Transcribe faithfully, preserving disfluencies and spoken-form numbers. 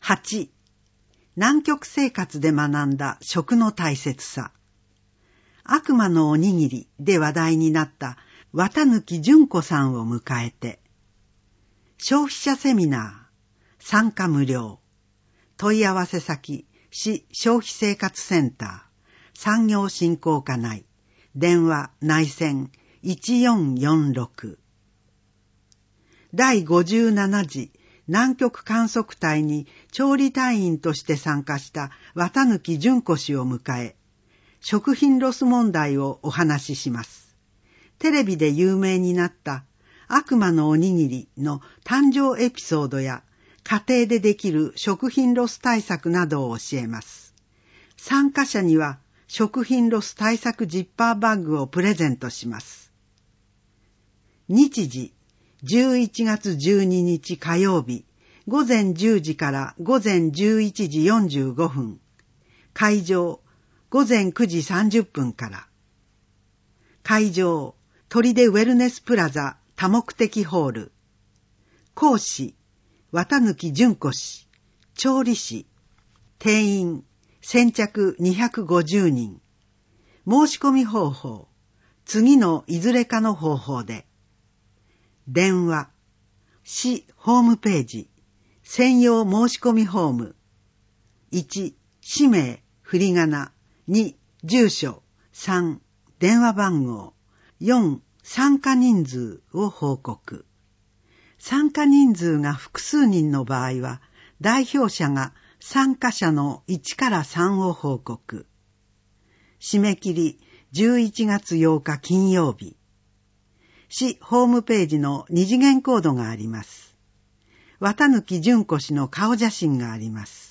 はち、南極生活で学んだ食の大切さ。悪魔のおにぎりで話題になった綿貫純子さんを迎えて、消費者セミナー、参加無料。問い合わせ先、市消費生活センター、産業振興課内、電話内線いちよんよんろく。第ごじゅうなな次南極観測隊に調理隊員として参加した綿貫純子氏を迎え、食品ロス問題をお話しします。テレビで有名になった悪魔のおにぎりの誕生エピソードや家庭でできる食品ロス対策などを教えます。参加者には食品ロス対策ジッパーバッグをプレゼントします。日時じゅういちがつじゅうににち火曜日、午前じゅうじから午前じゅういちじよんじゅうごふん。会場、午前くじさんじゅっぷんから。会場、砦ウェルネスプラザ多目的ホール。講師、綿貫純子氏、調理師。定員、先着にひゃくごじゅうにん。申し込み方法、次のいずれかの方法で。電話、市ホームページ、専用申し込みフォーム。いち、氏名、振り仮名。に、住所。さん、電話番号。よん、参加人数を報告。参加人数が複数人の場合は、代表者が参加者のいちからさんを報告。締め切りじゅういちがつようか金曜日。市ホームページの二次元コードがあります。綿貫純子氏の顔写真があります。